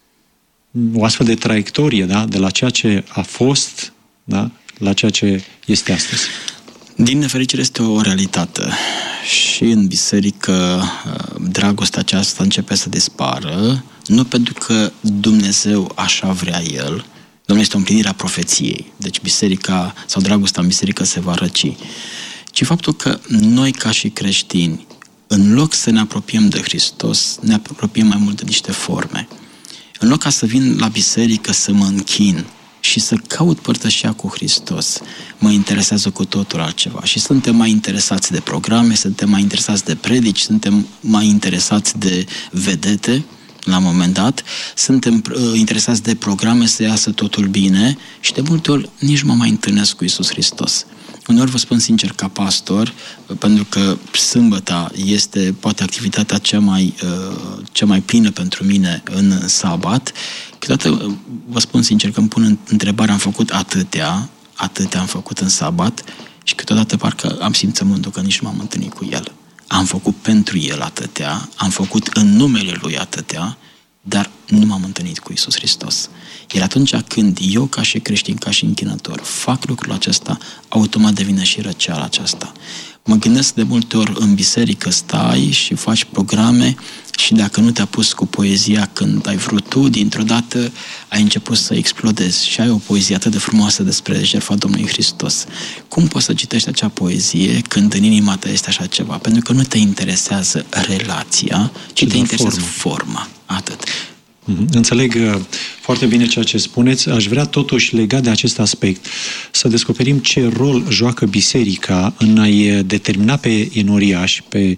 o astfel de traiectorie, da? De la ceea ce a fost, da? La ceea ce este astăzi? Din nefericire este o realitate. Și în biserică dragostea aceasta începe să dispară, nu pentru că Dumnezeu așa vrea El, Domnul este o împlinire a profeției, deci biserica sau dragostea în biserică se va răci, ci faptul că noi ca și creștini, în loc să ne apropiem de Hristos, ne apropiem mai mult de niște forme. În loc ca să vin la biserică să mă închin și să caut părtășia cu Hristos, mă interesează cu totul altceva. Și suntem mai interesați de programe, suntem mai interesați de predici, suntem mai interesați de vedete, la un moment dat, suntem uh, interesați de programe să iasă totul bine și de multe ori nici mă mai întâlnesc cu Iisus Hristos. Uneori vă spun sincer ca pastor, pentru că sâmbăta este poate activitatea cea mai, uh, cea mai plină pentru mine în sabat, câteodată vă spun sincer că îmi pun întrebarea: am făcut atâtea, atâtea am făcut în sabat și câteodată parcă am simțământul că nici nu m-am întâlnit cu El. Am făcut pentru El atâtea, am făcut în numele Lui atâtea, dar nu m-am întâlnit cu Iisus Hristos. Iar atunci când eu, ca și creștin, ca și închinător, fac lucrul acesta, automat devine și răceala aceasta. Mă gândesc de multe ori în biserică stai și faci programe și dacă nu te-a pus cu poezia când ai vrut tu, dintr-o dată ai început să explodezi și ai o poezie atât de frumoasă despre jertfa Domnului Hristos. Cum poți să citești acea poezie când în inima ta este așa ceva? Pentru că nu te interesează relația, ci te interesează forma. forma. Atât. Înțeleg foarte bine ceea ce spuneți. Aș vrea totuși, legat de acest aspect, să descoperim ce rol joacă biserica în a-i determina pe enoriași, pe,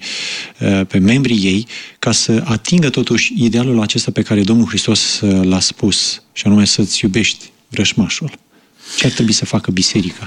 pe membrii ei, ca să atingă totuși idealul acesta pe care Domnul Hristos l-a spus, și anume să-ți iubești vrăjmașul. Ce ar trebui să facă biserica?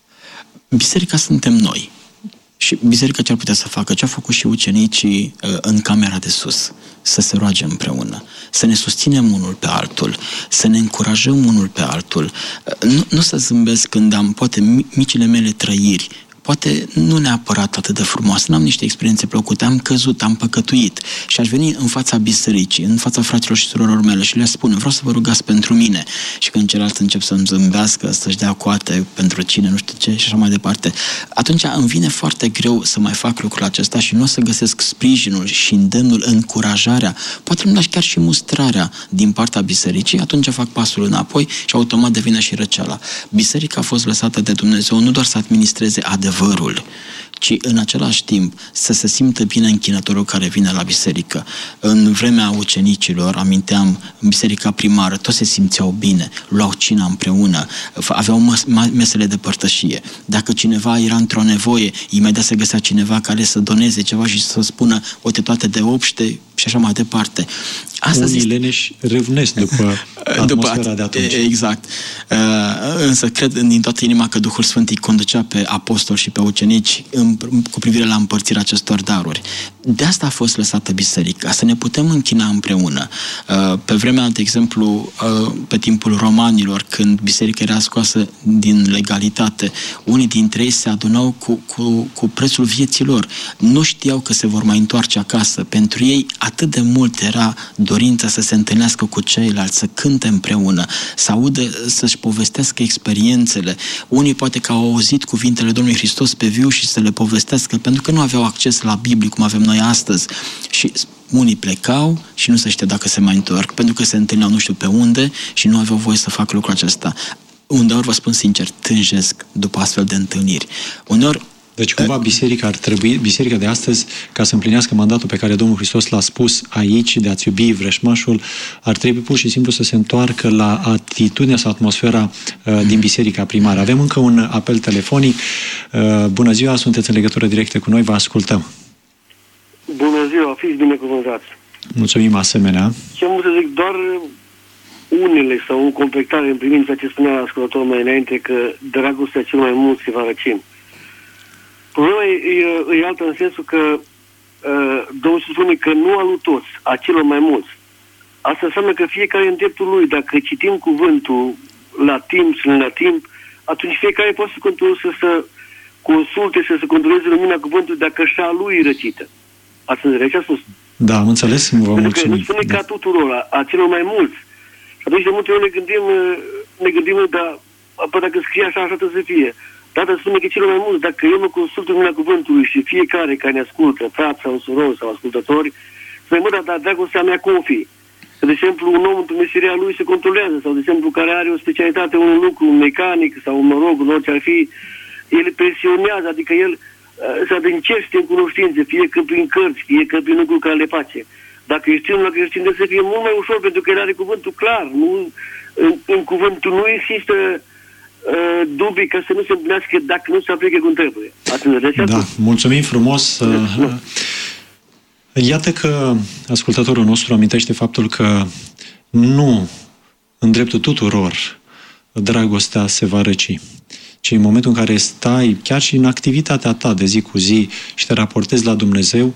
Biserica suntem noi. Și biserica ce ar putea să facă? Ce au făcut și ucenicii în camera de sus? Să se roage împreună, să ne susținem unul pe altul, să ne încurajăm unul pe altul. Nu, nu să zâmbesc când am poate micile mele trăiri, poate nu neapărat atât de frumoasă, n-am niște experiențe plăcute, am căzut, am păcătuit și aș veni în fața bisericii, în fața fraților și surorilor mele și le spune, vreau să vă rugați pentru mine. Și când celălalt încep să-mi zâmbească, să-și dea coate pentru cine, nu știu ce, și așa mai departe, atunci îmi vine foarte greu să mai fac lucrul acesta și nu o să găsesc sprijinul și îndemnul, încurajarea, poate îmi lași chiar și mustrarea din partea bisericii, atunci fac pasul înapoi și automat devine și răceala. Biserica a fost lăsată de Dumnezeu nu doar să administreze adevărul, ci în același timp să se simtă bine închinătorul care vine la biserică. În vremea ucenicilor, aminteam, în biserica primară, toți se simțeau bine, luau cina împreună, aveau mesele de părtășie. Dacă cineva era într-o nevoie, imediat se găsea cineva care să doneze ceva și să spună, uite, toate de obște și așa mai departe. Astăzi unii leneși râvnesc după atmosfera de atunci. Exact. Însă cred din toată inima că Duhul Sfânt îi conducea pe apostoli și pe ucenici în, cu privire la împărțirea acestor daruri. De asta a fost lăsată biserica, să ne putem închina împreună. Pe vremea, de exemplu, pe timpul romanilor, când biserica era scoasă din legalitate, unii dintre ei se adunau cu, cu, cu prețul vieții lor. Nu știau că se vor mai întoarce acasă. Pentru ei atât de mult era dorința să se întâlnească cu ceilalți, să cânte împreună, să audă, să-și povestească experiențele. Unii poate că au auzit cuvintele Domnului Hristos pe viu și să le povestească, pentru că nu aveau acces la Biblie, cum avem noi astăzi. Și unii plecau și nu se știa dacă se mai întorc, pentru că se întâlneau nu știu pe unde și nu aveau voie să facă lucrul acesta. Uneori, vă spun sincer, tânjesc după astfel de întâlniri. Uneori, Deci cumva biserica ar trebui, biserica de astăzi, ca să împlinească mandatul pe care Domnul Hristos l-a spus aici, de a-ți iubi vrăjmașul, ar trebui pur și simplu să se întoarcă la atitudinea sau atmosfera uh, din biserica primară. Avem încă un apel telefonic. Uh, bună ziua, sunteți în legătură directă cu noi, vă ascultăm. Bună ziua, fiți binecuvântați. Mulțumim asemenea. Ce am să zic, doar unele sau o completare în privința ce spunea ascultătorul mai înainte, că dragostea cel mai mult se va răci. Problema e, e, e altă în sensul că uh, Domnul se spune că nu a lui toți, a celor mai mulți. Asta înseamnă că fiecare în dreptul lui, dacă citim cuvântul la timp și la timp, atunci fiecare poate să, să, să consulte, să se controleze lumina cuvântului dacă și-a lui răcită. Ați înțeles ce a spus? Da, am înțeles, vă Pentru mulțumim. că nu spune da. ca tuturor, a, a celor mai mulți. Și atunci de multe ori ne gândim, ne gândim, dar apă, dacă scrie așa, așa trebuie să fie. Dar spune că celor mai mulți, dacă eu mă consult în lumina cuvântului și fiecare care ne ascultă, frați sau surori sau ascultători, spune, mă, dar, dar dragostea mea cum fi? Că, de exemplu, un om într-o meseria lui se controlează, sau, de exemplu, care are o specialitate, un lucru, un mecanic sau, mă rog, în orice ar fi, el presionează, adică el uh, se adâncește în cunoștințe, fie că prin cărți, fie că prin lucruri care le face. Dacă ești unul la creștin, să fie mult mai ușor, pentru că el are cuvântul clar. Nu, în, în cuvântul nu există dubii ca să nu se împlinească dacă nu se aplică cum trebuie. Da, mulțumim frumos. Da. Iată că ascultătorul nostru amintește faptul că nu în dreptul tuturor dragostea se va răci, ci în momentul în care stai chiar și în activitatea ta de zi cu zi și te raportezi la Dumnezeu,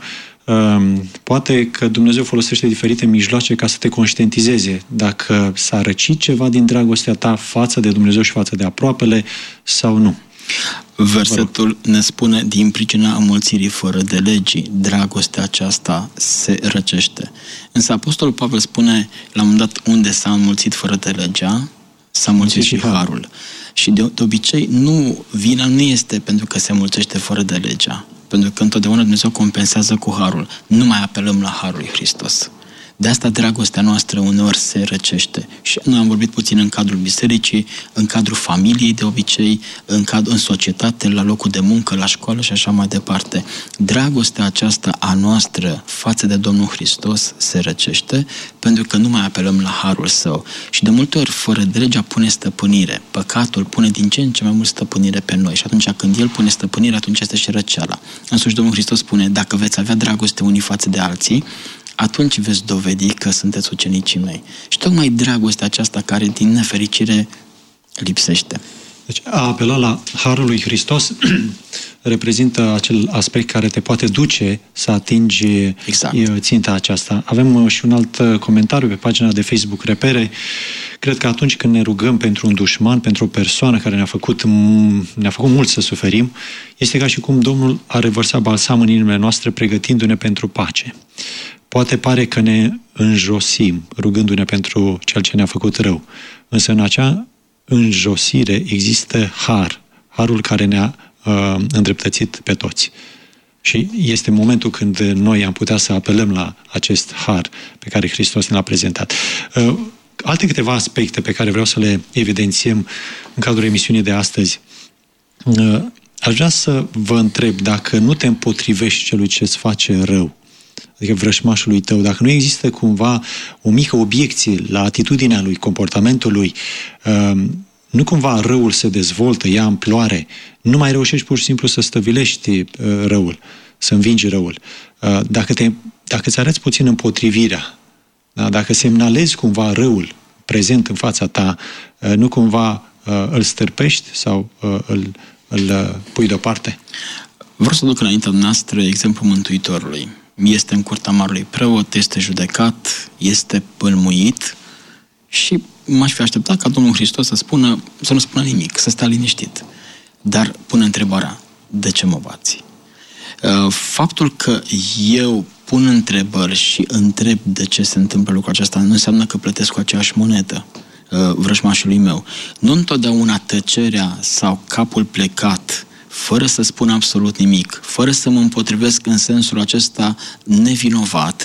poate că Dumnezeu folosește diferite mijloace ca să te conștientizeze dacă s-a răcit ceva din dragostea ta față de Dumnezeu și față de aproapele sau nu. Versetul ne spune, din pricina înmulțirii fără de legii, dragostea aceasta se răcește. Însă Apostolul Pavel spune, la un moment dat, unde s-a înmulțit fără de legea, s-a înmulțit și harul. Și de, de obicei, nu, vina nu este pentru că se înmulțește fără de legea. Pentru că întotdeauna Dumnezeu compensează cu harul. Nu mai apelăm la harul lui Hristos. De asta dragostea noastră uneori se răcește. Și noi am vorbit puțin în cadrul bisericii, în cadrul familiei de obicei, în, cadru, în societate, la locul de muncă, la școală și așa mai departe. Dragostea aceasta a noastră față de Domnul Hristos se răcește pentru că nu mai apelăm la harul Său. Și de multe ori, fără de legea pune stăpânire. Păcatul pune din ce în ce mai mult stăpânire pe noi. Și atunci când El pune stăpânire, atunci este și răceala. Însuși Domnul Hristos spune, dacă veți avea dragoste unii față de alții, atunci veți dovedi că sunteți ucenicii mei. Și tocmai dragostea aceasta care, din nefericire, lipsește. Deci a apela la harul lui Hristos reprezintă acel aspect care te poate duce să atingi exact. ținta aceasta. Avem și un alt comentariu pe pagina de Facebook Repere. Cred că atunci când ne rugăm pentru un dușman, pentru o persoană care ne-a făcut, ne-a făcut mult să suferim, este ca și cum Domnul a revărsat balsam în inimile noastre, pregătindu-ne pentru pace. Poate pare că ne înjosim, rugându-ne pentru cel ce ne-a făcut rău, însă în acea înjosire există har, harul care ne-a uh, îndreptățit pe toți. Și este momentul când noi am putea să apelăm la acest har pe care Hristos ne l-a prezentat. Uh, alte câteva aspecte pe care vreau să le evidențiem în cadrul emisiunii de astăzi. Uh, aș vrea să vă întreb, dacă nu te împotrivești celui ce îți face rău, adică vrășmașului tău, dacă nu există cumva o mică obiecție la atitudinea lui, comportamentul lui, uh, nu cumva răul se dezvoltă, ia amploare, nu mai reușești pur și simplu să stăvilești uh, răul, să învingi răul. Uh, dacă, te, dacă îți arăți puțin împotrivirea, da? Dacă semnalezi cumva răul prezent în fața ta, uh, nu cumva uh, îl stârpești sau uh, îl, îl uh, pui deoparte? Vreau să duc înaintea noastră exemplul Mântuitorului. Este în curtea marului preot, este judecat, este pălmuit și m-aș fi așteptat ca Domnul Hristos să spună, să nu spună nimic, să stea liniștit. Dar pune întrebarea, de ce mă bați? Faptul că eu pun întrebări și întreb de ce se întâmplă lucrul acesta nu înseamnă că plătesc cu aceeași monedă vrăjmașului meu. Nu întotdeauna tăcerea sau capul plecat, fără să spun absolut nimic, fără să mă împotrivesc în sensul acesta nevinovat,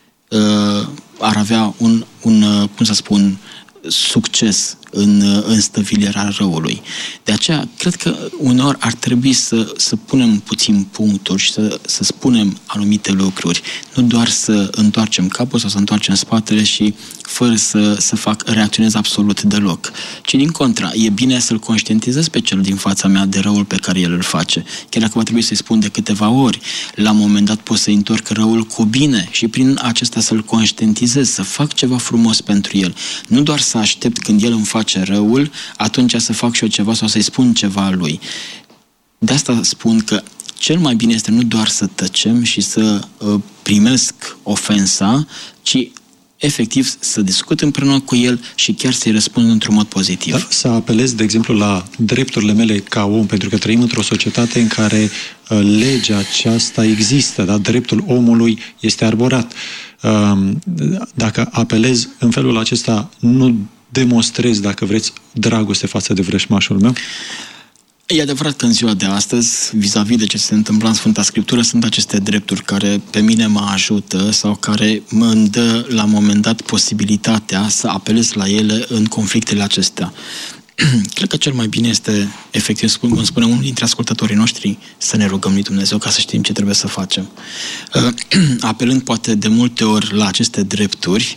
ar avea un, un cum să spun, succes în, în stăvilerea răului. De aceea, cred că uneori ar trebui să, să punem puțin puncturi și să, să spunem anumite lucruri. Nu doar să întoarcem capul sau să întoarcem spatele și fără să, să fac, reacționez absolut deloc. Ci din contra, e bine să-l conștientizez pe cel din fața mea de răul pe care el îl face. Chiar dacă va trebui să-i spun de câteva ori, la un moment dat pot să întorc răul cu bine și prin acesta să-l conștientizez, să fac ceva frumos pentru el. Nu doar să aștept când el îmi face răul, atunci să fac și eu ceva sau să-i spun ceva lui. De asta spun că cel mai bine este nu doar să tăcem și să uh, primesc ofensa, ci efectiv să discut împreună cu el și chiar să-i răspund într-un mod pozitiv. Da, să apelez, de exemplu, la drepturile mele ca om, pentru că trăim într-o societate în care uh, legea aceasta există, da? Dreptul omului este arborat. Uh, dacă apelez în felul acesta, nu demonstrez, dacă vreți, dragoste față de vrăjmașul meu? E adevărat că în ziua de astăzi, vis-a-vis de ce se întâmplă în Sfânta Scriptură, sunt aceste drepturi care pe mine mă ajută sau care mă dă la un moment dat posibilitatea să apelez la ele în conflictele acestea. Cred că cel mai bine este, efectiv, cum spune unul dintre ascultătorii noștri, să ne rugăm lui Dumnezeu ca să știm ce trebuie să facem. Apelând poate de multe ori la aceste drepturi,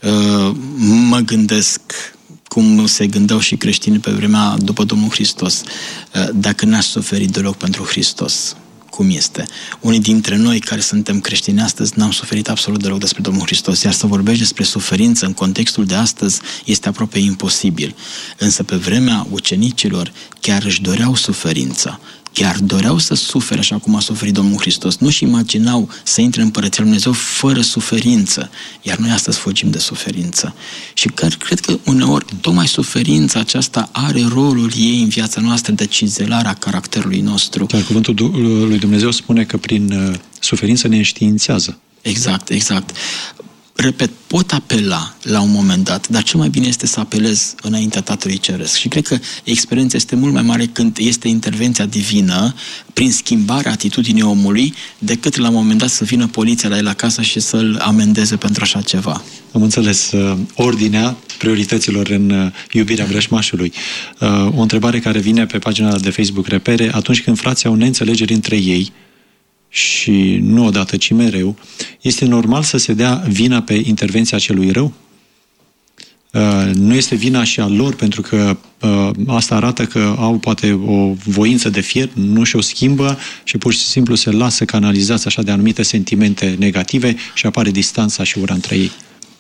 mă gândesc cum se gândeau și creștinii pe vremea după Domnul Hristos. Dacă n-aș suferi deloc pentru Hristos, cum este? Unii dintre noi care suntem creștini astăzi n-am suferit absolut deloc despre Domnul Hristos, iar să vorbești despre suferință în contextul de astăzi este aproape imposibil. Însă pe vremea ucenicilor chiar își doreau suferința, chiar doreau să sufere așa cum a suferit Domnul Hristos. Nu-și imaginau să intre în Împărăția lui Dumnezeu fără suferință. Iar noi astăzi fugim de suferință. Și chiar cred că uneori tocmai suferința aceasta are rolul ei în viața noastră de cizelarea caracterului nostru. Dar cuvântul lui Dumnezeu spune că prin suferință ne înștiințează. Exact, exact. Repet, pot apela la un moment dat, dar cel mai bine este să apelez înaintea Tatălui Ceresc. Și cred că experiența este mult mai mare când este intervenția divină prin schimbarea atitudinii omului, decât la un moment dat să vină poliția la el acasă și să-l amendeze pentru așa ceva. Am înțeles. Ordinea priorităților în iubirea vrăjmașului. O întrebare care vine pe pagina de Facebook Repere: atunci când frații au neînțelegeri între ei, și nu odată, ci mereu, este normal să se dea vina pe intervenția celui rău? Uh, nu este vina și a lor, pentru că uh, asta arată că au poate o voință de fier, nu și-o schimbă și pur și simplu se lasă canalizați așa de anumite sentimente negative și apare distanța și ura între ei.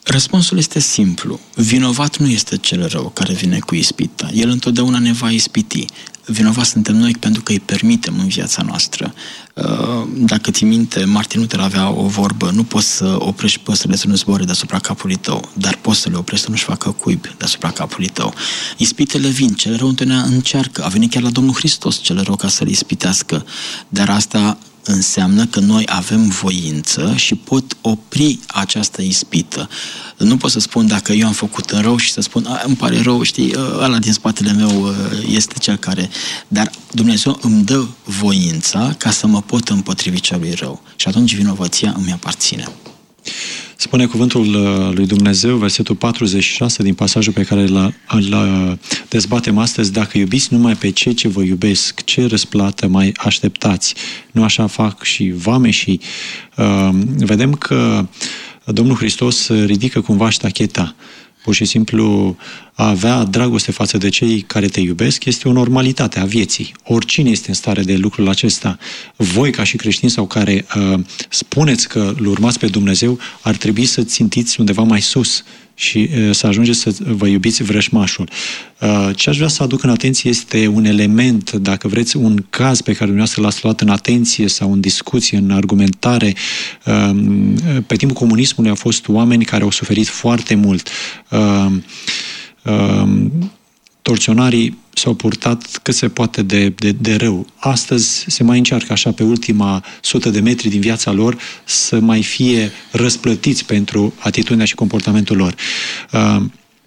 Răspunsul este simplu. Vinovat nu este cel rău care vine cu ispita. El întotdeauna ne va ispiti. Vinovat suntem noi pentru că îi permitem în viața noastră. Dacă ții minte, Martin Luther avea o vorbă: nu poți să oprești păsările să nu zboare deasupra capului tău, dar poți să le oprești să nu-și facă cuib deasupra capului tău. Ispitele vin, cel rău întotdeauna încearcă. A venit chiar la Domnul Hristos cel rău ca să-l ispitească, dar asta înseamnă că noi avem voință și pot opri această ispită. Nu pot să spun dacă eu am făcut în rău și să spun, a, îmi pare rău, știi, ăla din spatele meu este cel care... Dar Dumnezeu îmi dă voința ca să mă pot împotrivi celui rău. Și atunci vinovăția îmi aparține. Spune cuvântul lui Dumnezeu, versetul patruzeci și șase din pasajul pe care îl, îl dezbatem astăzi: dacă iubiți numai pe cei ce vă iubesc, ce răsplată mai așteptați? Nu așa fac și vameșii? Uh, vedem că Domnul Hristos ridică cumva ștacheta. Pur și simplu, a avea dragoste față de cei care te iubesc este o normalitate a vieții. Oricine este în stare de lucrul acesta. Voi, ca și creștini sau care uh, spuneți că îl urmați pe Dumnezeu, ar trebui să țintiți undeva mai sus și uh, să ajungeți să vă iubiți vrăjmașul. Uh, ce aș vrea să aduc în atenție este un element, dacă vreți, un caz pe care dumneavoastră l-ați luat în atenție sau în discuție, în argumentare. Uh, pe timpul comunismului au fost oameni care au suferit foarte mult. Uh, uh, torționarii s-au purtat cât se poate de, de, de rău. Astăzi se mai încearcă așa pe ultima sută de metri din viața lor să mai fie răsplătiți pentru atitudinea și comportamentul lor. Uh,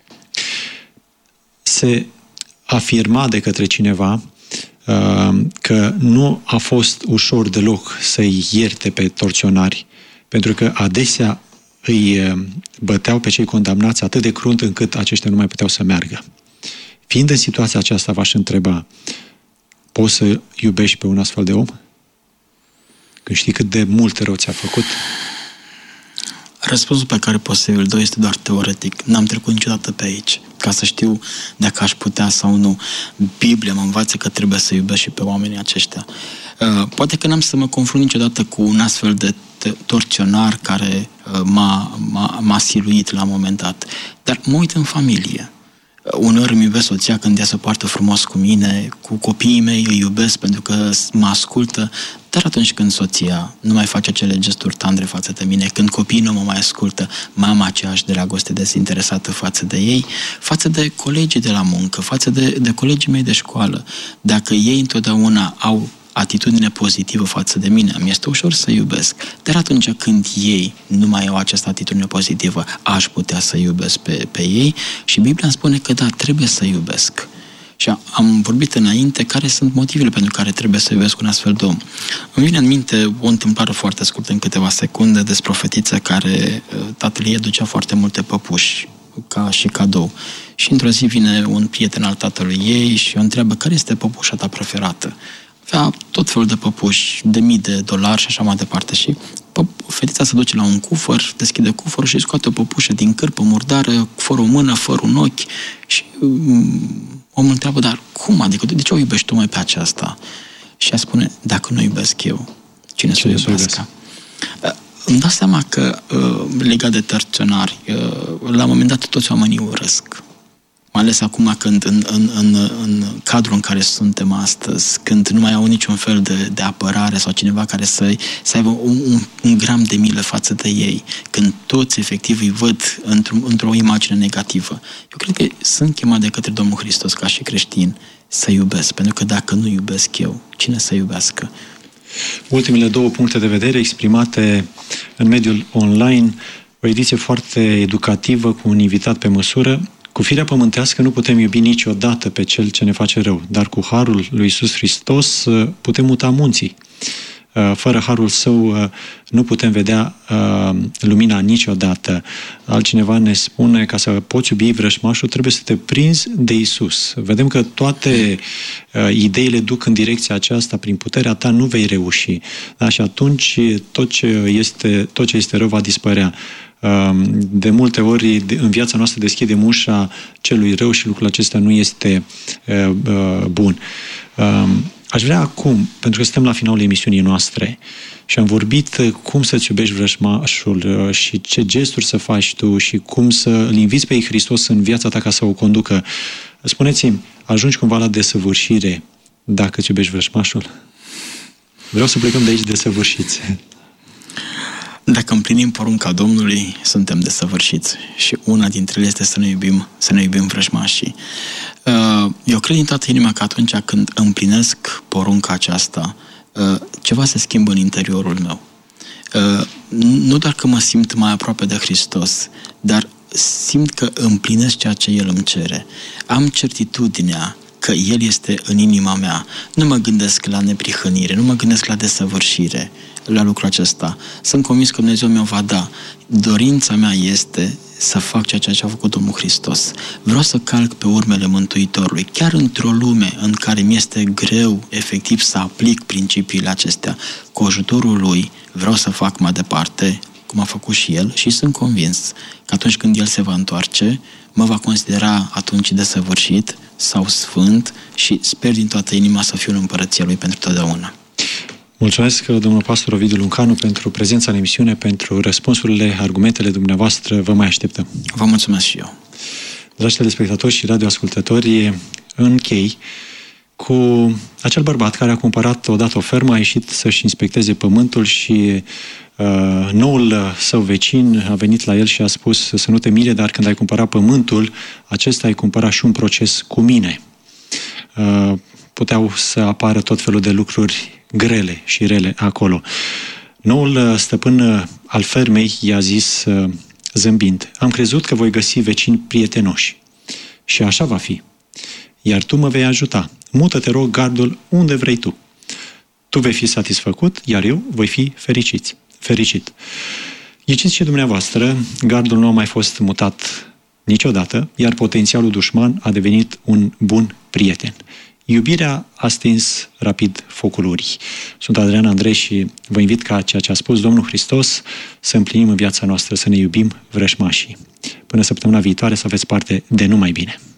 se afirma de către cineva uh, că nu a fost ușor deloc să-i ierte pe torționari, pentru că adesea îi băteau pe cei condamnați atât de crunt încât aceștia nu mai puteau să meargă. Fiind în situația aceasta, v-aș întreba: poți să iubești pe un astfel de om? Când știi cât de mult rău ți-a făcut? Răspunsul pe care pot să îl dau este doar teoretic. N-am trecut niciodată pe aici, ca să știu dacă aș putea sau nu. Biblia mă învață că trebuie să iubesc și pe oamenii aceștia. Poate că n-am să mă confrunt niciodată cu un astfel de torționar care m-a, m-a, m-a siluit la un moment dat. Dar mă uit în familie. Uneori îmi iubesc soția când ea se poartă frumos cu mine, cu copiii mei îi iubesc pentru că mă ascultă, dar atunci când soția nu mai face acele gesturi tandre față de mine, când copiii nu mă mai ascultă, mama aceeași dragoste dezinteresată față de ei, față de colegii de la muncă, față de, de colegii mei de școală, dacă ei întotdeauna au atitudine pozitivă față de mine, mi este ușor să iubesc. Dar atunci când ei nu mai au această atitudine pozitivă, aș putea să iubesc pe, pe ei și Biblia îmi spune că da, trebuie să iubesc. Și am vorbit înainte care sunt motivele pentru care trebuie să iubesc un astfel de om. Îmi vine în minte o întâmplare foarte scurtă în câteva secunde despre o fetiță care tatăl ei ducea foarte multe păpuși ca și cadou. Și într-o zi vine un prieten al tatălui ei și o întreabă: care este păpușa ta preferată? Avea tot felul de păpuși, de mii de dolari și așa mai departe. Și fetița se duce la un cufăr, deschide cufărul și scoate o păpușă din cârpă murdară, fără o mână, fără un ochi. Și um, omul întreabă: dar cum? Adică de ce o iubești tu mai pe aceasta? Și ea spune: dacă nu iubesc eu, cine să o iubească? Îmi dau seama că, legat de torționari, la un moment dat toți oamenii urăsc. Mai ales acum când în, în, în, în cadrul în care suntem astăzi, când nu mai au niciun fel de, de apărare sau cineva care să, să aibă un, un, un gram de milă față de ei, când toți efectiv îi văd într-o, într-o imagine negativă. Eu cred că sunt chemat de către Domnul Hristos ca și creștin să iubesc, pentru că dacă nu iubesc eu, cine să iubească? Ultimele două puncte de vedere exprimate în mediul online, o ediție foarte educativă cu un invitat pe măsură. Cu firea pământească nu putem iubi niciodată pe cel ce ne face rău, dar cu harul lui Iisus Hristos putem muta munții. Fără harul său nu putem vedea lumina niciodată. Altcineva ne spune, ca să poți iubi vrăjmașul, trebuie să te prinzi de Iisus. Vedem că toate ideile duc în direcția aceasta, prin puterea ta nu vei reuși. Da? Și atunci tot ce este, tot ce este rău va dispărea. De multe ori în viața noastră deschidem ușa celui rău și lucrul acesta nu este bun. Aș vrea acum, pentru că suntem la finalul emisiunii noastre și am vorbit cum să-ți iubești vrăjmașul și ce gesturi să faci tu și cum să îl inviți pe Hristos în viața ta ca să o conducă. Spuneți-mi, ajungi cumva la desăvârșire dacă îți iubești vrăjmașul? Vreau să plecăm de aici desăvârșiți. Dacă împlinim porunca Domnului, suntem desăvârșiți. Și una dintre ele este să ne iubim, să ne iubim vrăjmașii. Eu cred din toată inima că atunci când împlinesc porunca aceasta, ceva se schimbă în interiorul meu. Nu doar că mă simt mai aproape de Hristos, dar simt că împlinesc ceea ce El îmi cere. Am certitudinea că El este în inima mea. Nu mă gândesc la neprihănire, nu mă gândesc la desăvârșire, la lucrul acesta. Sunt convins că Dumnezeu mi-o va da. Dorința mea este să fac ceea ce a făcut Domnul Hristos. Vreau să calc pe urmele Mântuitorului, chiar într-o lume în care mi este greu, efectiv, să aplic principiile acestea. Cu ajutorul Lui vreau să fac mai departe, cum a făcut și El, și sunt convins că atunci când El se va întoarce, mă va considera atunci desăvârșit sau sfânt și sper din toată inima să fiu în împărăția Lui pentru totdeauna. Mulțumesc, domnul pastor Ovidiu Luncanu, pentru prezența în emisiune, pentru răspunsurile, argumentele dumneavoastră. Vă mai așteptăm. Vă mulțumesc și eu. Dragi telespectatori și radioascultători, închei cu acel bărbat care a cumpărat odată o fermă, a ieșit să-și inspecteze pământul și uh, noul său vecin a venit la el și a spus: să nu te mire, dar când ai cumpărat pământul, acesta ai cumpărat și un proces cu mine. Uh, puteau să apară tot felul de lucruri grele și rele acolo. Noul stăpân al fermei i-a zis, zâmbind: am crezut că voi găsi vecini prietenoși. Și așa va fi. Iar tu mă vei ajuta. Mută-te, rog, gardul unde vrei tu. Tu vei fi satisfăcut, iar eu voi fi fericit. fericit. Ghiciți și dumneavoastră, gardul nu a mai fost mutat niciodată, iar potențialul dușman a devenit un bun prieten. Iubirea a stins rapid focul urii. Sunt Adrian Andrei și vă invit ca ceea ce a spus Domnul Hristos să împlinim în viața noastră, să ne iubim vrăjmașii. Până săptămâna viitoare să aveți parte de numai bine.